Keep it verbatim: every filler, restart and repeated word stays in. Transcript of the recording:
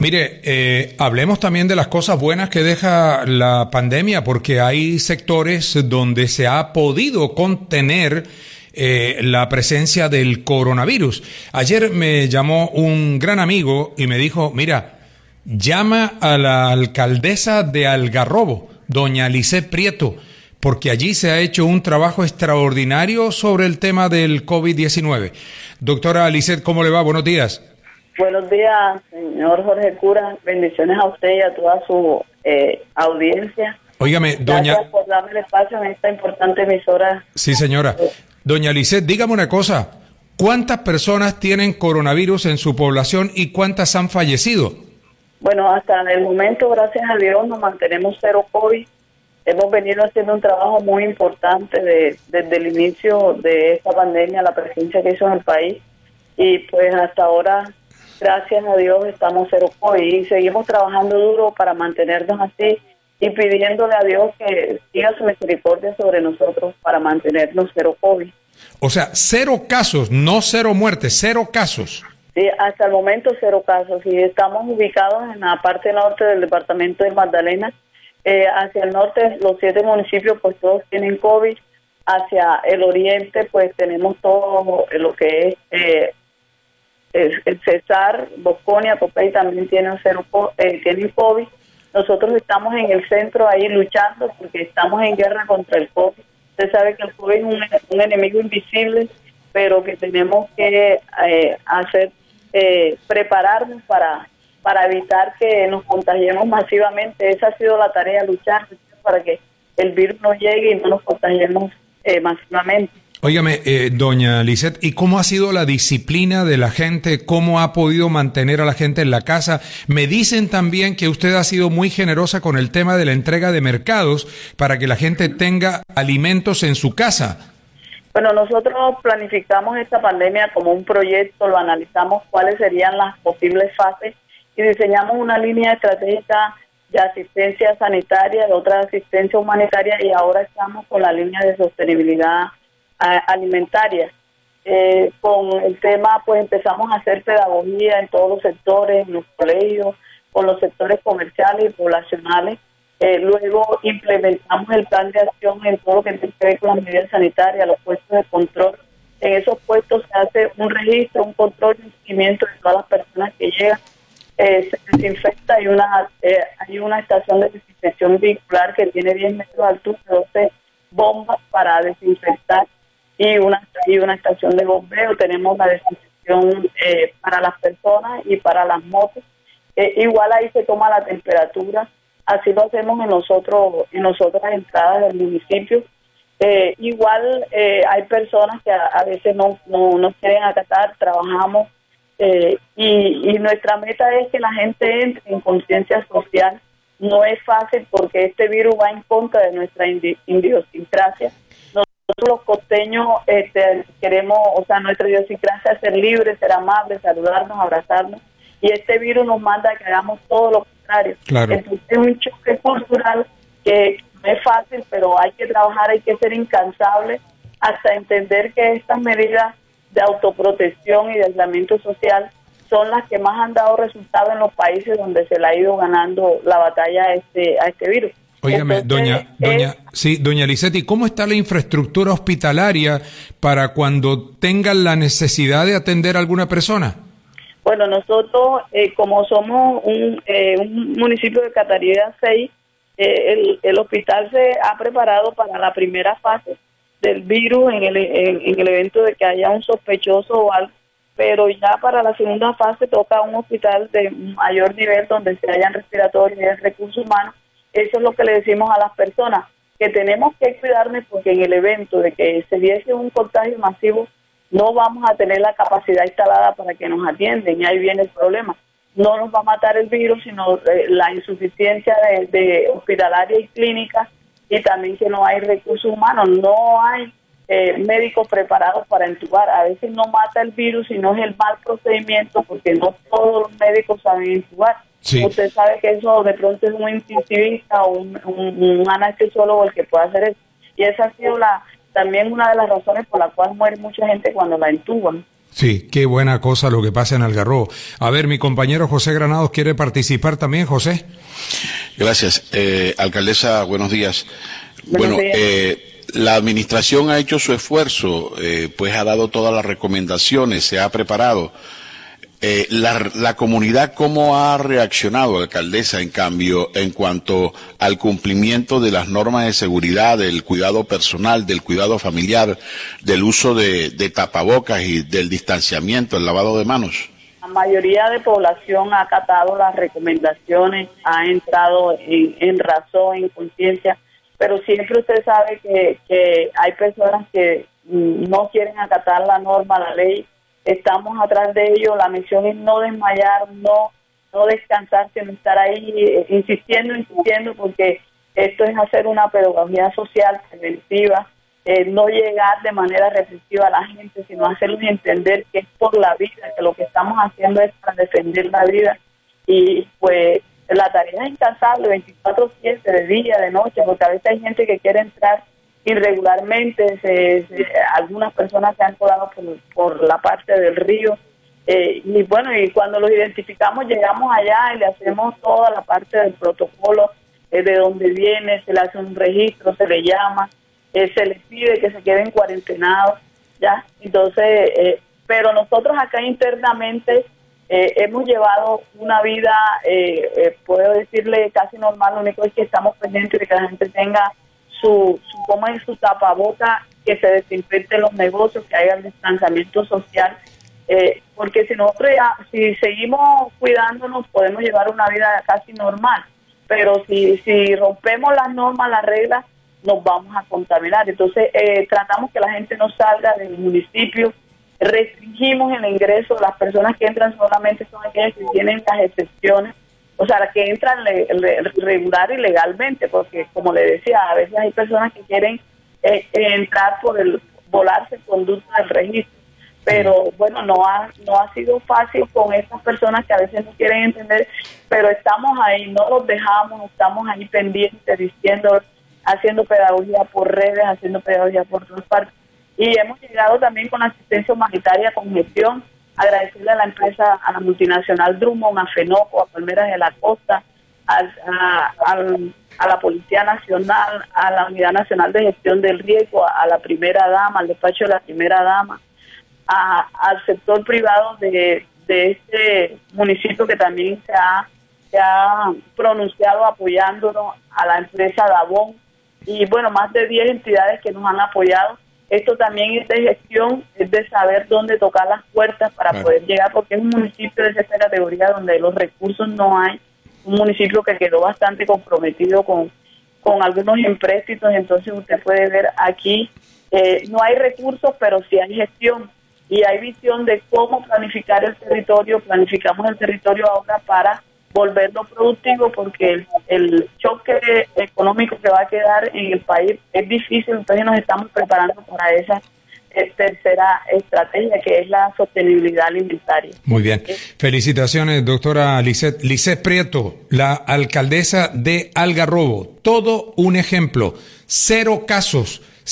Mire, eh, hablemos también de las cosas buenas que deja la pandemia, porque hay sectores donde se ha podido contener eh, la presencia del coronavirus. Ayer me llamó un gran amigo y me dijo, mira, llama a la alcaldesa de Algarrobo, doña Lisset Prieto, porque allí se ha hecho un trabajo extraordinario sobre el tema del COVID diecinueve. Doctora Lisset, ¿cómo le va? Buenos días. Buenos días, señor Jorge Cura. Bendiciones a usted y a toda su eh, audiencia. Óigame, doña... Gracias por darme el espacio en esta importante emisora. Sí, señora. Doña Lisset, dígame una cosa. ¿Cuántas personas tienen coronavirus en su población y cuántas han fallecido? Bueno, hasta el momento, gracias a Dios, nos mantenemos cero COVID. Hemos venido haciendo un trabajo muy importante de, desde el inicio de esta pandemia, la presencia que hizo en el país. Y pues hasta ahora, gracias a Dios, estamos cero COVID y seguimos trabajando duro para mantenernos así y pidiéndole a Dios que siga su misericordia sobre nosotros para mantenernos cero COVID. O sea, cero casos, no cero muertes, cero casos. Sí, hasta el momento cero casos y estamos ubicados en la parte norte del departamento de Magdalena. Eh, hacia el norte, los siete municipios, pues todos tienen COVID. Hacia el oriente, pues tenemos todo lo que es eh, el Cesar, Bosconia, Copey también tienen, cero, eh, tienen COVID. Nosotros estamos en el centro ahí luchando porque estamos en guerra contra el COVID. Usted sabe que el COVID es un, un enemigo invisible, pero que tenemos que eh, hacer, eh, prepararnos para... para evitar que nos contagiemos masivamente. Esa ha sido la tarea, luchar para que el virus no llegue y no nos contagiemos eh, masivamente. Óigame, eh, doña Lisset, ¿y cómo ha sido la disciplina de la gente? ¿Cómo ha podido mantener a la gente en la casa? Me dicen también que usted ha sido muy generosa con el tema de la entrega de mercados para que la gente tenga alimentos en su casa. Bueno, nosotros planificamos esta pandemia como un proyecto, lo analizamos cuáles serían las posibles fases y diseñamos una línea estratégica de asistencia sanitaria, de otra asistencia humanitaria y ahora estamos con la línea de sostenibilidad a, alimentaria. Eh, con el tema, pues empezamos a hacer pedagogía en todos los sectores, en los colegios, con los sectores comerciales y poblacionales. Eh, luego implementamos el plan de acción en todo lo que tiene que ver con las medidas sanitarias, los puestos de control. En esos puestos se hace un registro, un control y un seguimiento de todas las personas que llegan. Eh, se desinfecta, hay una eh, hay una estación de desinfección vehicular que tiene diez metros de altura, doce bombas para desinfectar y una y una estación de bombeo. Tenemos la desinfección eh, para las personas y para las motos. Eh, igual ahí se toma la temperatura, así lo hacemos en nosotros en nosotras entradas del municipio. Eh, igual eh, hay personas que a, a veces no, no, no quieren acatar, trabajamos. Eh, y, y nuestra meta es que la gente entre en conciencia social. No es fácil porque este virus va en contra de nuestra indi- idiosincrasia. Nosotros los costeños este, queremos, o sea, nuestra idiosincrasia es ser libres, ser amables, saludarnos, abrazarnos. Y este virus nos manda a que hagamos todo lo contrario. Claro. Entonces es un choque cultural que no es fácil, pero hay que trabajar, hay que ser incansable hasta entender que estas medidas de autoprotección y de aislamiento social son las que más han dado resultado en los países donde se le ha ido ganando la batalla a este a este virus. Óigame, Entonces, doña, doña, es, sí, doña Lisset, ¿y cómo está la infraestructura hospitalaria para cuando tengan la necesidad de atender a alguna persona? Bueno, nosotros, eh, como somos un, eh, un municipio de Catarina seis, eh, el, el hospital se ha preparado para la primera fase del virus en el, en, en el evento de que haya un sospechoso o algo, pero ya para la segunda fase toca un hospital de mayor nivel donde se hayan respiratorios y recursos humanos. Eso es lo que le decimos a las personas, que tenemos que cuidarnos porque en el evento de que se diese un contagio masivo no vamos a tener la capacidad instalada para que nos atienden y ahí viene el problema. No nos va a matar el virus, sino eh, la insuficiencia de, de hospitalaria y clínica y también que no hay recursos humanos, no hay eh, médicos preparados para entubar. A veces no mata el virus, sino es el mal procedimiento porque no todos los médicos saben entubar. Sí. Usted sabe que eso de pronto es un intensivista o un, un, un anestesiólogo el que puede hacer eso. Y esa ha sido la también una de las razones por la cual muere mucha gente cuando la entuban. Sí, qué buena cosa lo que pasa en Algarrobo. A ver, mi compañero José Granados quiere participar también, José. Gracias. Eh, alcaldesa, buenos días. Buenos bueno, días. Eh, la administración ha hecho su esfuerzo, eh, pues ha dado todas las recomendaciones, se ha preparado. Eh, la, la comunidad, ¿cómo ha reaccionado, alcaldesa, en cambio, en cuanto al cumplimiento de las normas de seguridad, del cuidado personal, del cuidado familiar, del uso de, de tapabocas y del distanciamiento, el lavado de manos? La mayoría de población ha acatado las recomendaciones, ha entrado en, en razón, en conciencia, pero siempre usted sabe que, que hay personas que no quieren acatar la norma, la ley. Estamos atrás de ello. La misión es no desmayar, no no descansar, sino estar ahí eh, insistiendo, insistiendo, porque esto es hacer una pedagogía social preventiva, eh, no llegar de manera represiva a la gente, sino hacerles entender que es por la vida, que lo que estamos haciendo es para defender la vida. Y pues la tarea es incansable, veinticuatro siete, de día, de noche, porque a veces hay gente que quiere entrar irregularmente, se, se, algunas personas se han colado por, por la parte del río, eh, y bueno, y cuando los identificamos llegamos allá y le hacemos toda la parte del protocolo, eh, de dónde viene, se le hace un registro, se le llama, eh, se les pide que se queden cuarentenados, ya, entonces, eh, pero nosotros acá internamente eh, hemos llevado una vida, eh, eh, puedo decirle casi normal, lo único es que estamos pendientes de que la gente tenga su, su coma en su tapaboca, que se desinfecten los negocios, que haya el distanciamiento social, eh, porque si nosotros ya, si seguimos cuidándonos podemos llevar una vida casi normal, pero si, si rompemos las normas, las reglas, nos vamos a contaminar. Entonces eh, tratamos que la gente no salga del municipio, restringimos el ingreso, las personas que entran solamente son aquellas que tienen las excepciones, o sea, que entran le, le, regular y legalmente, porque como le decía, a veces hay personas que quieren eh, entrar por el volarse el conducto del registro, pero bueno, no ha no ha sido fácil con estas personas que a veces no quieren entender, pero estamos ahí, no los dejamos, estamos ahí pendientes, diciendo, haciendo pedagogía por redes, haciendo pedagogía por todas partes, y hemos llegado también con asistencia humanitaria, con gestión. Agradecerle a la empresa, a la multinacional Drummond, a FENOCO, a Palmeras de la Costa, a, a, a, a la Policía Nacional, a la Unidad Nacional de Gestión del Riesgo, a, a la Primera Dama, al despacho de la Primera Dama, a, al sector privado de, de este municipio que también se ha, se ha pronunciado apoyándonos, a la empresa Davón, y bueno, más de diez entidades que nos han apoyado. Esto también es de gestión, es de saber dónde tocar las puertas para bueno. poder llegar, porque es un municipio de esa categoría donde los recursos no hay, un municipio que quedó bastante comprometido con, con algunos empréstitos, entonces usted puede ver aquí, eh, no hay recursos, pero sí hay gestión, y hay visión de cómo planificar el territorio. Planificamos el territorio ahora para volverlo productivo, porque el, el choque económico que va a quedar en el país es difícil, entonces nos estamos preparando para esa eh, tercera estrategia, que es la sostenibilidad alimentaria. Muy bien. Felicitaciones, doctora Lisset. Lisset Prieto, la alcaldesa de Algarrobo. Todo un ejemplo. Cero casos